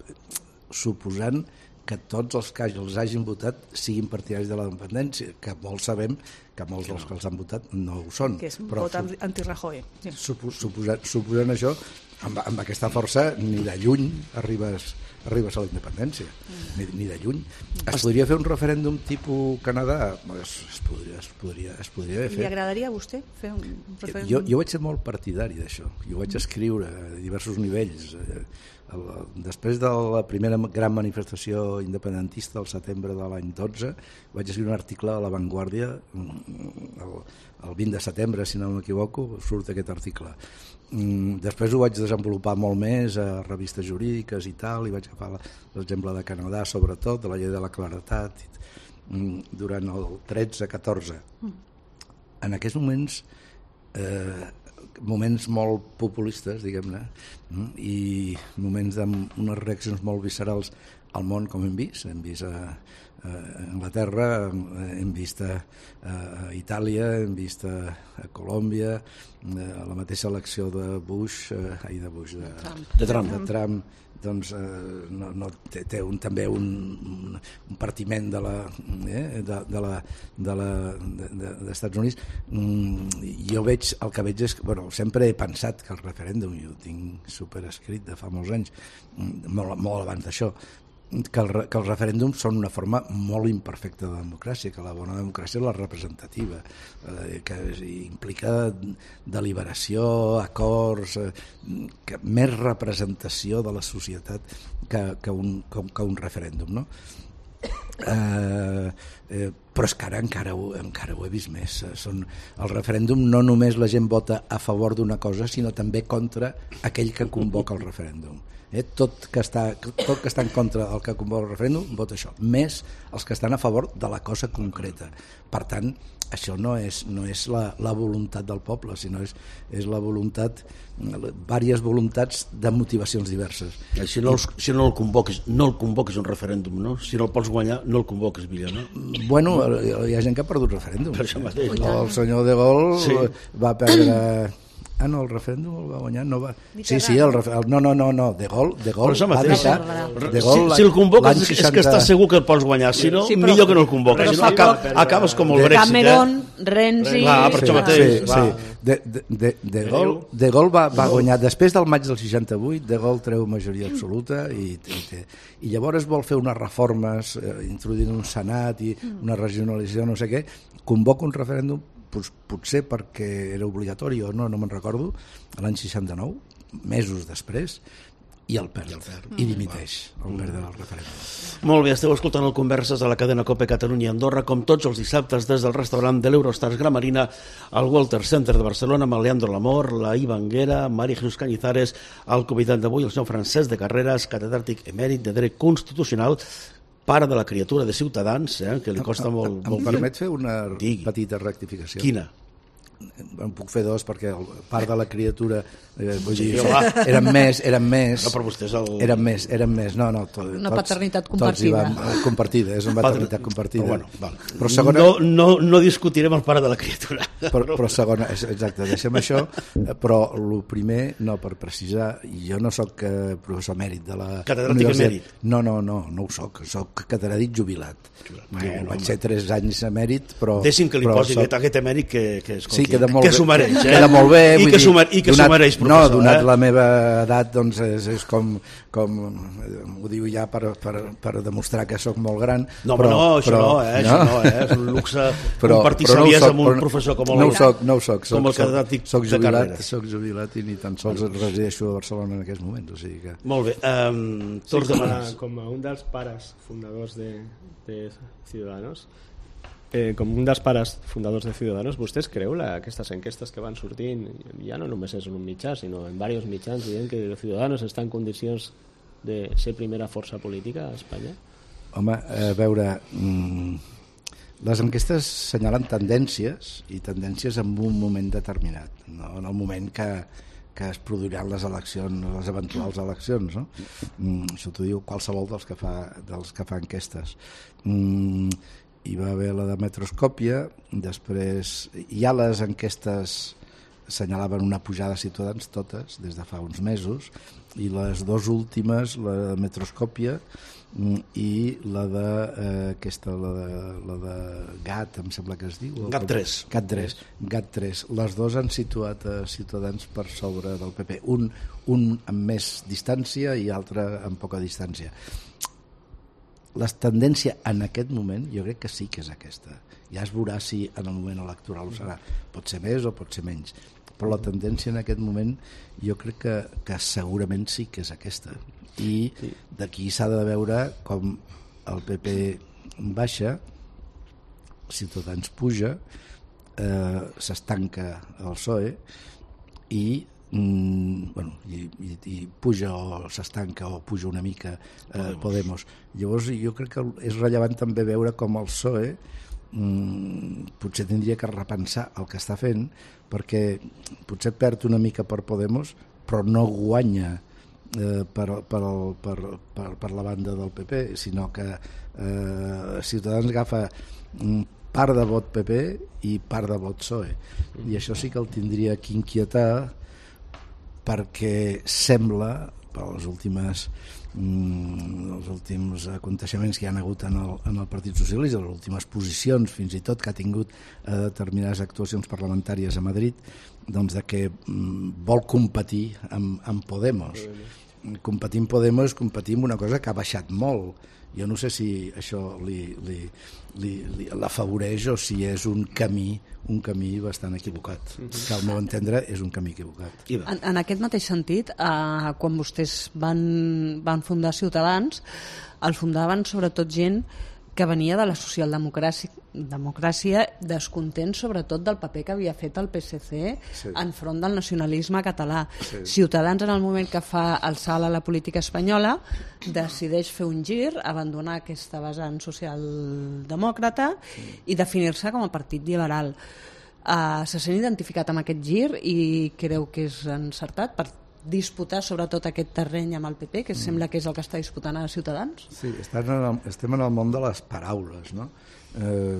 suposant que tots els que els hagin votat siguin partidaris de la independència, que molts sabem que molts dels que els han votat no ho són. Que és un però, vot anti-Rajoy. Sí. Suposant, suposant això, amb, amb aquesta força ni de lluny arribes arribes a la independència, mm. ni, ni de lluny. Es podria fer un referèndum tipus Canadà? Es, es, podria, es, podria, es podria haver fet. Li agradaria a vostè fer un referèndum? Jo, jo vaig ser molt partidari d'això. Jo vaig escriure a diversos nivells. El, després de la primera gran manifestació independentista al setembre de l'any dotze, vaig escriure un article a La Vanguardia, el, el vint de setembre, si no m'equivoco, surt aquest article. Després ho vaig desenvolupar molt més a revistes jurídiques i tal, i vaig agafar l'exemple de Canadà, sobretot, de la llei de la claretat, durant el tretze catorze. En aquests moments, eh, moments molt populistes, diguem-ne, i moments d'unes reaccions molt viscerals al món com hem vist, hem vist a, a Anglaterra, hem vist a, a Itàlia, hem vist a, a Colòmbia, a la mateixa elecció de Bush, eh, ai, de Bush, de Trump, de Trump, de Trump doncs eh, no, no, té, té un, també un, un, un partiment de la, eh, de, de la, de la, de, de, d'Estats Units. Mm, jo veig, el que veig és que, bueno, sempre he pensat que el referèndum, jo ho tinc superescrit de fa molts anys, molt, molt abans d'això, que, el, que els referèndums són una forma molt imperfecta de democràcia, que la bona democràcia és la representativa, eh, que implica deliberació, acords, eh, que més representació de la societat que, que, un, que, que un referèndum, no? Eh, eh, però és que ara encara ho, encara ho he vist més. Són, el referèndum no només la gent vota a favor d'una cosa, sinó també contra aquell que convoca el referèndum. Eh, tot, que està, tot que està en contra del que convoca el referèndum vota això, més els que estan a favor de la cosa concreta. Per tant, això no és, no és la, la voluntat del poble, sinó és, és la voluntat, diverses voluntats de motivacions diverses. Si no, els, si no el convoques, no el convoques un referèndum, no? Si no el pots guanyar, no el convoques millor, no? Bueno, hi ha gent que ha perdut referèndum. Per això mateix. El, el senyor de Gaulle sí. va perdre... Ah, no, el referèndum el va guanyar, no va... Sí, sí, el referèndum... No, no, no, no, de Gaulle, de Gaulle va deixar... De Gaulle, si, si el convoques és, és que estàs segur que el pots guanyar, si no, sí, però, millor que no el convoques, si no acabes, acabes com el Brexit. Cameron, eh? Renzi... Clar, per això mateix. Sí, sí. De, de, de, de Gaulle, de Gaulle va, va guanyar, després del maig del seixanta-vuit, de Gaulle treu majoria absoluta i, i, i llavors vol fer unes reformes, eh, introduint un senat i una regionalització, no sé què, convoca un referèndum, potser perquè era obligatori o no, no me'n recordo, l'any seixanta-nou, mesos després, i el perd, i dimiteix el perd del referèndum. Molt bé, esteu escoltant el Converses a la cadena COPE Catalunya Andorra, com tots els dissabtes des del restaurant de l'Eurostars Gramarina al Walter Center de Barcelona, amb el Leandro Lamor, la Ivanguera, Mari Jesús Cañizares, el convidat d'avui, el senyor Francesc de Carreras, catedràtic emèrit de Dret Constitucional, pare de la criatura de Ciutadans, eh, que li costa molt... Em, em permet fer una Digui. petita rectificació? Quina? En puc fer dos, perquè el part de la criatura eh, vull sí, dir, eren més, eren més, no, per vostès el... eren més, eren més, no, no, to, una tots, paternitat compartida. Vam, compartida, és una paternitat compartida. Però, bueno, val. Però segona... no, no, no discutirem el pare de la criatura. Però, però segona, exacte, deixem això, però el primer, no, per precisar, jo no soc eh, professor mèrit de la catedràtic emèrit. No, no, no, no ho soc, soc catedràtic jubilat. Bueno, vaig ser tres anys emèrit, però... Deixin que li però posi soc... aquest, aquest emèrit que, que, escolti, sí, queda molt que s'ho mereix. Eh? Queda molt bé. I que s'ho donat, mereix, professor. No, donat eh? la meva edat, doncs és, és com, com ho diu ja per, per, per demostrar que sóc molt gran. No, però, no, això però, no, eh? no? Això no, eh? És un luxe però, compartir però no savies soc, amb un però, professor com el, no ho soc, no ho soc, soc, com el catedràtic soc, soc de jubilat, carreres. soc jubilat i ni tan sols resideixo a Barcelona en aquests moments. O sigui que... Molt bé. Um, sí, com, a, com a un dels pares fundadors de, de Ciudadanos, Eh, com un dels pares fundadors de Ciudadanos, vostès creu la, aquestes enquestes que van sortint, ja no només és en un mitjà, sinó en diversos mitjans, dient que Ciudadanos està en condicions de ser primera força política a Espanya? Home, a veure, mmm, les enquestes senyalen tendències, i tendències en un moment determinat, no en el moment que, que es produiran les eleccions, les eventuals eleccions, no? Mm, això t'ho diu qualsevol dels que fa, dels que fa enquestes. Mm, hi va haver la de Metroscòpia, després ja les enquestes assenyalaven una pujada de Ciutadans totes des de fa uns mesos, i les dues últimes, la de Metroscòpia i la de eh, aquesta, la de, la de GAT, em sembla que es diu. GAT tres. GAT tres. GAT tres. Les dues han situat a Ciutadans per sobre del P P. Un, un amb més distància i altre amb poca distància. La tendència en aquest moment jo crec que sí que és aquesta. Ja es veurà si en el moment electoral ho serà. Pot ser més o pot ser menys. Però la tendència en aquest moment jo crec que, que segurament sí que és aquesta. I d'aquí s'ha de veure com el P P baixa, Ciutadans puja, eh, s'estanca el P S O E i Mm, bueno, i, i, i puja o s'estanca o puja una mica eh, Podemos. Podemos. Llavors jo crec que és rellevant també veure com el P S O E mm, potser tindria que repensar el que està fent, perquè potser perd una mica per Podemos, però no guanya eh, per, per, el, per, per, per la banda del P P, sinó que eh, Ciutadans agafa part de vot P P i part de vot P S O E, i això sí que el tindria que inquietar, perquè sembla, per les últimes els últims aconteixements que hi ha hagut en el, en el Partit Socialista, les últimes posicions fins i tot que ha tingut eh, determinades actuacions parlamentàries a Madrid, doncs de que mm, vol competir amb, amb Podemos. Competir amb Podemos és competir amb una cosa que ha baixat molt. Jo no sé si això li, li, li, li l'afavoreix o si és un camí un camí bastant equivocat, que al meu entendre és un camí equivocat. En, en aquest mateix sentit, eh, quan vostès van, van fundar Ciutadans, el fundaven sobretot gent que venia de la socialdemocràcia, democràcia, descontent sobretot del paper que havia fet el P S C sí. enfront del nacionalisme català. Sí. Ciutadans, en el moment que fa el salt a la política espanyola, decideix fer un gir, abandonar aquesta vessant socialdemòcrata sí. i definir-se com a partit liberal. Uh, se sent identificat amb aquest gir i creu que és encertat per disputar sobretot aquest terreny amb el P P, que mm. sembla que és el que està disputant a Ciutadans? Sí, estem en el, estem en el món de les paraules, no? Eh,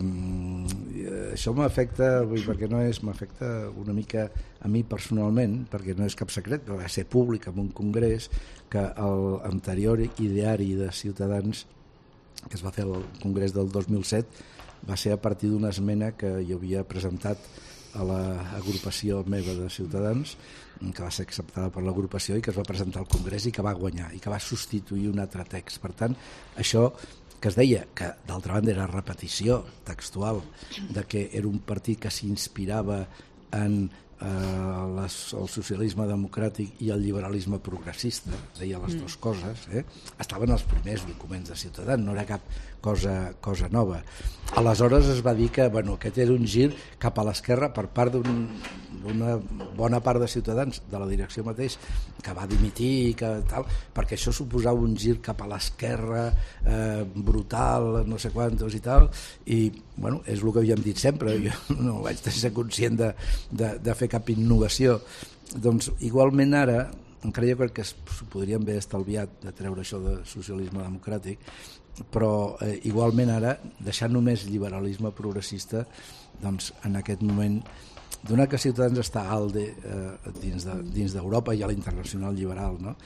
això m'afecta, perquè no és, m'afecta una mica a mi personalment, perquè no és cap secret, però va ser públic en un congrés que l'anterior ideari de Ciutadans, que es va fer al congrés del dos mil set, va ser a partir d'una esmena que jo havia presentat a l'agrupació meva de Ciutadans, que va ser acceptada per l'agrupació i que es va presentar al Congrés i que va guanyar i que va substituir un altre text. Per tant, això que es deia, que d'altra banda era repetició textual, de que era un partit que s'inspirava en eh, les, el socialisme democràtic i el liberalisme progressista, deia les dues coses, eh? Estaven els primers documents de Ciutadans, no era cap cosa, cosa nova. Aleshores es va dir que bueno, aquest era un gir cap a l'esquerra per part d'un, d'una bona part de Ciutadans, de la direcció mateix, que va dimitir, que tal, perquè això suposava un gir cap a l'esquerra eh, brutal, no sé quantos i tal, i bueno, és el que havíem dit sempre, jo no vaig ser conscient de, de, de fer cap innovació. Doncs igualment ara, encara jo crec que s'ho podrien haver estalviat de treure això de socialisme democràtic, però eh, igualment ara, deixant només liberalisme progressista, doncs en aquest moment, donat que Ciutadans està a ALDE eh, dins, de, dins d'Europa i a l'internacional liberal, no?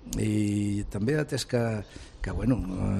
I també atès que, que bueno,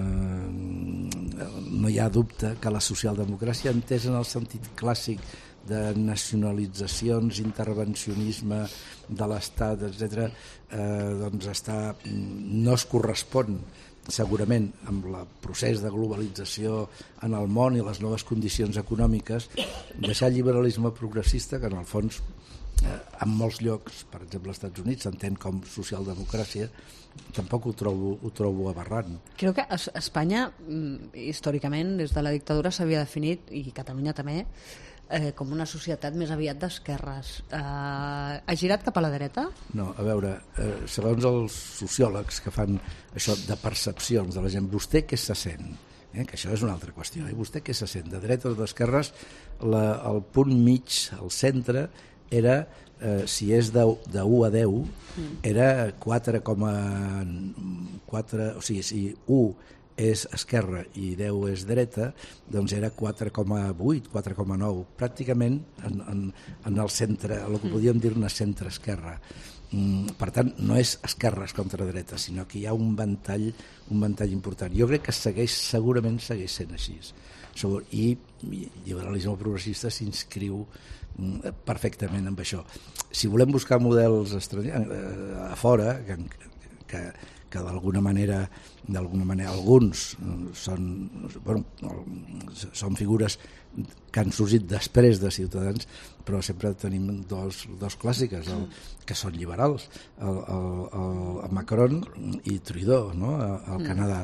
eh, no hi ha dubte que la socialdemocràcia, entesa en el sentit clàssic de nacionalitzacions, intervencionisme de l'Estat, etcètera, eh, doncs està, no es correspon segurament amb el procés de globalització en el món i les noves condicions econòmiques, deixar el liberalisme progressista, que en el fons eh, en molts llocs, per exemple als Estats Units, s'entén com socialdemocràcia, tampoc ho trobo, ho trobo aberrant. Crec que a Espanya, històricament, des de la dictadura s'havia definit, i Catalunya també, Eh, com una societat més aviat d'esquerres. Eh, ha girat cap a la dreta? No, a veure, eh, segons els sociòlegs que fan això de percepcions de la gent, vostè què se sent? Eh, que això és una altra qüestió. Eh? Vostè què se sent? De dreta o d'esquerres, la, el punt mig, el centre, era, eh, si és de, de u a deu, era quatre coma quatre, o sigui, si u és esquerra i deu és dreta, doncs era quatre coma vuit, quatre coma nou, pràcticament en, en, en el centre, el que podríem dir-ne centre-esquerra. Mm, per tant, no és esquerres contra dreta, sinó que hi ha un ventall, un ventall important. Jo crec que segueix, segurament segueix sent així. I el liberalisme progressista s'inscriu perfectament amb això. Si volem buscar models estrangers eh, a fora, que, que que d'alguna manera, d'alguna manera alguns són, bueno, són figures que han sorgit després de Ciutadans, però sempre tenim dos, dos clàssiques, el, que són liberals, el, el, el Macron i Trudeau, no? Al Canadà.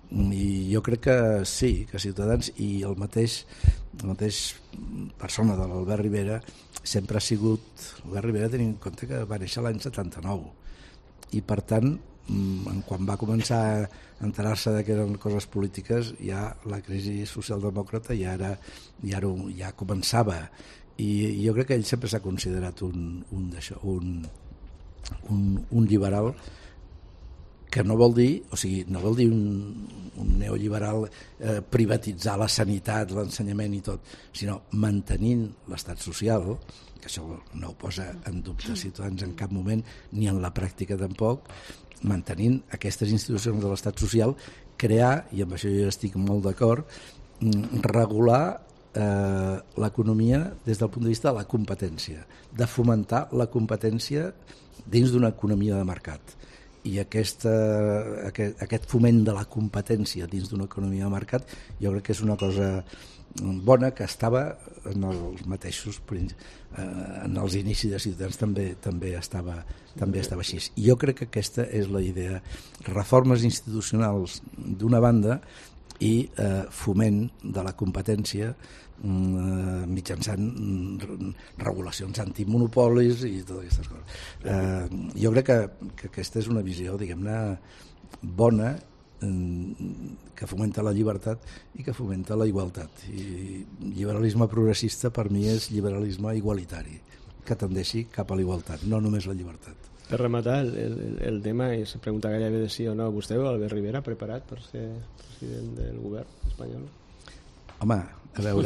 I jo crec que sí, que Ciutadans i el mateix, la mateix persona de l'Albert Rivera sempre ha sigut, l'Albert Rivera tenint en compte que va néixer l'any setanta-nou, i per tant quan va començar a enterar-se que eren coses polítiques, ja la crisi socialdemòcrata ja, era, ja, era, ja començava, i jo crec que ell sempre s'ha considerat un, un, d'això, un, un, un liberal que no vol dir, o sigui, no vol dir un, un neoliberal eh, privatitzar la sanitat, l'ensenyament i tot, sinó mantenint l'estat social, que això no ho posa en dubte Ciutadans en cap moment, ni en la pràctica tampoc, mantenint aquestes institucions de l'estat social, crear, i amb això jo estic molt d'acord, regular eh, l'economia des del punt de vista de la competència, de fomentar la competència dins d'una economia de mercat. I aquesta, aquest, aquest foment de la competència dins d'una economia de mercat jo crec que és una cosa bona que estava en els mateixos en els inicis de Ciutadans també també estava, també estava així. I jo crec que aquesta és la idea, reformes institucionals d'una banda i eh, foment de la competència eh, mitjançant regulacions antimonopolis i totes aquestes coses. Eh, jo crec que, que aquesta és una visió, diguem-ne, bona, que fomenta la llibertat i que fomenta la igualtat. I liberalisme progressista per mi és liberalisme igualitari, que tendeixi cap a la igualtat, no només la llibertat. Per rematar el, el, el tema, i se pregunta gairebé de sí o no, vostè veu Albert Rivera preparat per ser president del govern espanyol? Home, a veure...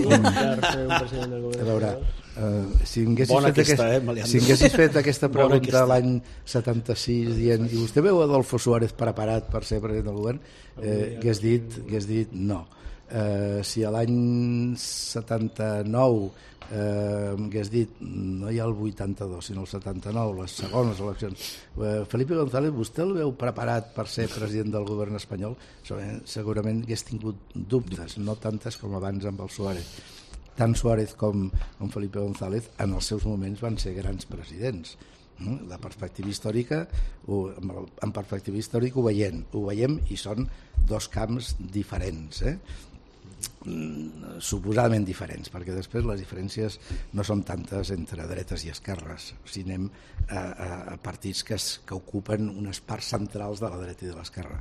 a veure, uh, si haguessis fet, aquesta, aquest, eh, si haguessis fet aquesta pregunta l'any setanta-sis dient i vostè veu Adolfo Suárez preparat per ser president del govern, eh, hagués dit, hagués dit no. Uh, si a l'any setanta-nou eh, hagués dit no hi ha el vuitanta-dos sinó el setanta-nou, les segones eleccions, eh, Felipe González, vostè el veu preparat per ser president del govern espanyol? Segurament hagués tingut dubtes, no tantes com abans amb el Suárez. Tant Suárez com, com Felipe González en els seus moments van ser grans presidents. La perspectiva històrica, en perspectiva històrica ho veiem, ho veiem i són dos camps diferents, eh? Suposadament diferents, perquè després les diferències no són tantes entre dretes i esquerres, si anem a, a partits que, es, que ocupen unes parts centrals de la dreta i de l'esquerra.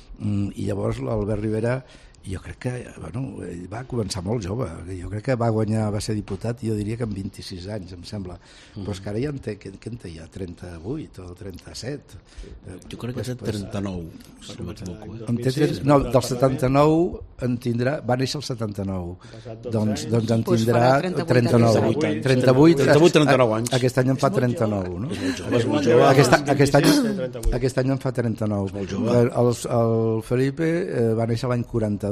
I llavors l'Albert Rivera, jo crec que bueno, ell va començar molt jove, jo crec que va guanyar, va ser diputat, jo diria que amb vint-i-sis anys, em sembla, mm. però és que ara ja en té, què, què en té ja, trenta-vuit o trenta-set? Jo crec que és trenta-nou, si no m'equivoco. Eh? En té, no, del setanta-nou en tindrà, va néixer el setanta-nou, doncs, doncs en tindrà trenta-nou, trenta-vuit, trenta-nou anys. Aquest any en fa trenta-nou, no? Aquest, aquest, any, aquest any en fa trenta-nou. El, el Felipe eh, va néixer l'any quaranta-dos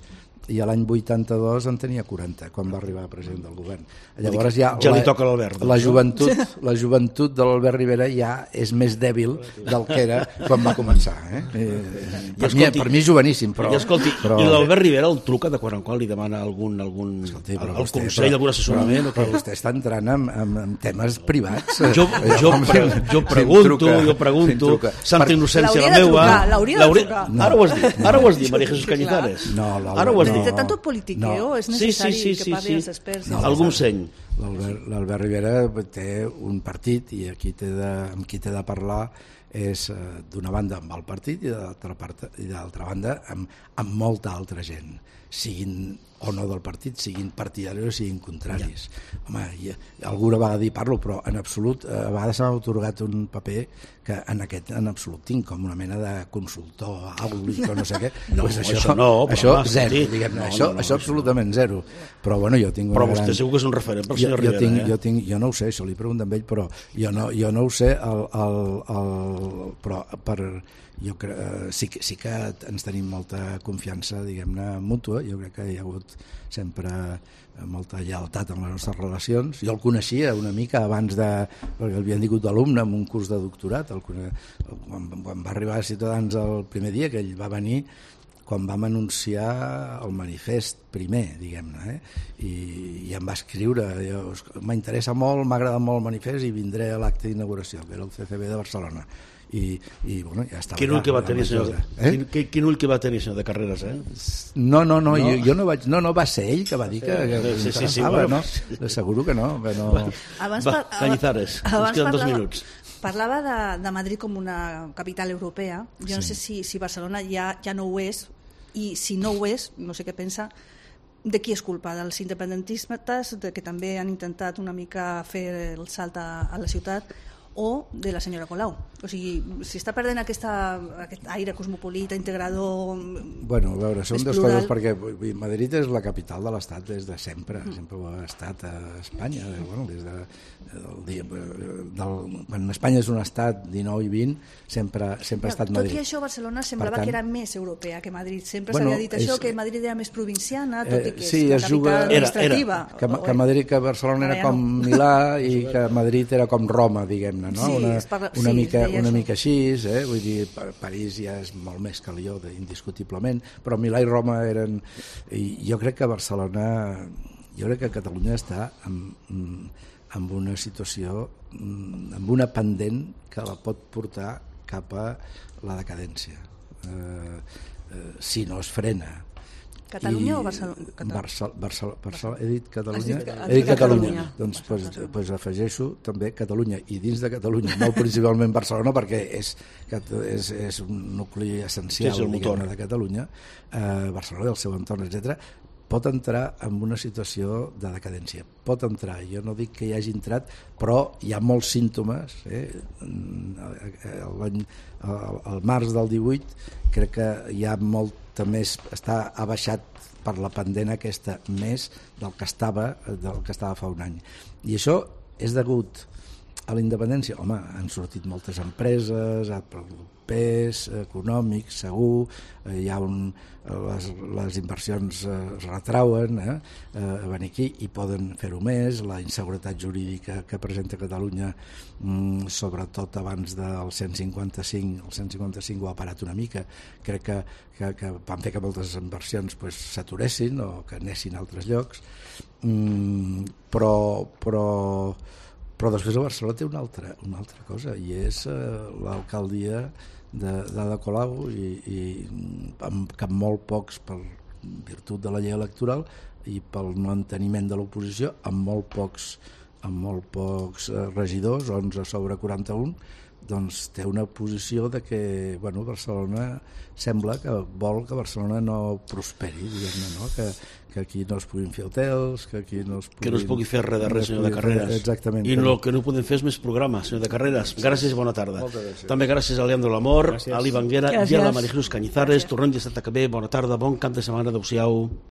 i a l'any vuitanta-dos en tenia quaranta quan va arribar a president del govern. Llavors ja, ja li la, toca l'Albert. La joventut, la joventut de l'Albert Rivera ja és més dèbil del que era quan va començar. Eh? Eh, per, mi, per mi és joveníssim, però... I, escolti, però... i l'Albert Rivera el truca de quan en qual li demana algun, algun escolti, el, el vostè, consell, però, algun assessorament? Però, però vostè està entrant en, en, en temes privats. Jo, jo, pre, jo pregunto, jo pregunto, Santa Innocència la meua... L'hauria de trucar. Ara ho has dit, ara ho has dit, Maria Jesús Cañizares. No, ara ho has dit. De tanto politiqueo, no. És necessari sí, sí, sí, que parli sí, sí. els experts. No, algun seny. L'Albert Rivera té un partit i aquí té de, amb qui té de parlar és d'una banda amb el partit i d'altra banda amb, amb molta altra gent, siguin o no del partit, siguin partidaris o siguin contraris. Ja. Home, i, alguna vegada hi parlo, però en absolut, a vegades s'ha otorgat un paper que en aquest en absolut tinc, com una mena de consultor àulic o no sé què. No, pues això, això no, això zero, diguem-ne, no, això, no, no, això absolutament zero. Però bueno, jo tinc una però vostè gran... segur que és un referent per jo, senyor jo Rivera, tinc, eh? Jo, tinc, jo no ho sé, això li pregunto amb ell, però jo no, jo no ho sé, el, el, el, però per... Jo crec, sí, sí que ens tenim molta confiança, diguem-ne, mútua. Jo crec que hi ha hagut sempre molta lleialtat en les nostres relacions. Jo el coneixia una mica abans de... perquè el havien digut d'alumne en un curs de doctorat. El, quan, quan va arribar a Ciutadans el primer dia, que ell va venir, quan vam anunciar el manifest primer, diguem-ne, eh? I, i em va escriure, m'interessa molt, m'ha agradat molt el manifest i vindré a l'acte d'inauguració, que era el C C B de Barcelona. I, i bueno, ja estava. Quin ull que va tenir, senyor, eh? quin, quin, quin ull que va tenir, senyor de Carreras, eh? No, no, no, no. Jo, jo no vaig, no, no va ser ell que va dir que, que sí, sí, sí, bueno, no? Pues... Seguro que no, que no... Abans, va, Cañizares, ens queden dos minuts. Parlava de, de Madrid com una capital europea. Jo no sí. sé si, si Barcelona ja, ja no ho és, i si no ho és, no sé què pensa, de qui és culpa? Dels independentistes, de que també han intentat una mica fer el salt a, a la ciutat, o de la senyora Colau. O sigui, si està perdent aquesta, aquest aire cosmopolita, integrador... Bueno, a veure, són dues plural. coses, perquè Madrid és la capital de l'Estat des de sempre, mm. sempre ho ha estat a Espanya, bueno, des de, del dia, del, quan Espanya és un estat dinou i vint, sempre, sempre ha estat Madrid. Tot i això, Barcelona semblava tant, que era més europea que Madrid. Sempre bueno, s'havia dit això, és, que Madrid era més provinciana, tot i que eh, sí, és la capital juga, administrativa. Era, era. Que, que, Madrid, que Barcelona era com Milà i que Madrid era com Roma, diguem-ne, no? Sí, una, parla, una, sí, mica, una això. mica així, eh? Vull dir, París ja és molt més que Lió, indiscutiblement, però Milà i Roma eren... I jo crec que Barcelona, jo crec que Catalunya està amb, amb una situació, amb una pendent que la pot portar cap a la decadència, eh, eh, si no es frena. Catalunya I o Barcelona? Barcelona, Barcelona, Barcelona, he dit Catalunya? Has dit, has he dit dit Catalunya. Catalunya. Doncs pues, pues afegeixo també Catalunya, i dins de Catalunya, no principalment Barcelona, perquè és, és, és un nucli essencial és el motor de Catalunya, eh, Barcelona i el seu entorn, etcètera, pot entrar en una situació de decadència. Pot entrar, jo no dic que hi hagi entrat, però hi ha molts símptomes. Eh? L'any, al març del divuit crec que hi ha molta més, està abaixat per la pendent aquesta més del que estava, del que estava fa un any. I això és degut a la independència. Home, han sortit moltes empreses, pes econòmic, segur, hi ha un, les, les inversions es retrauen eh, a venir aquí i poden fer-ho més, la inseguretat jurídica que presenta Catalunya, mm, sobretot abans del cent cinquanta-cinc, el cent cinquanta-cinc ho ha parat una mica, crec que, que, que van fer que moltes inversions pues, s'aturessin o que anessin a altres llocs, mm, però, però però després a Barcelona té una altra, una altra cosa, i és eh, l'alcaldia d'Ada Colau, i, i amb, amb molt pocs, per virtut de la llei electoral i pel no enteniment de l'oposició, amb molt pocs, amb molt pocs eh, regidors, onze sobre quaranta-un, doncs té una posició de que bueno, Barcelona sembla que vol que Barcelona no prosperi, diguem-ne, no? que, que aquí no es puguin fer hotels, que aquí no es puguin... Que no es pugui fer res de res, senyor de Carreras. Exactament. I no, el que no podem fer és més programa, senyor de Carreras. Gràcies i bona tarda. Gràcies. També gràcies a Leandro Lamor, gràcies. a Ali Banguera Gràcies. i a la Marijus Cañizares. Tornem dissabte que ve. Bona tarda, bon cap de setmana. Adéu-siau.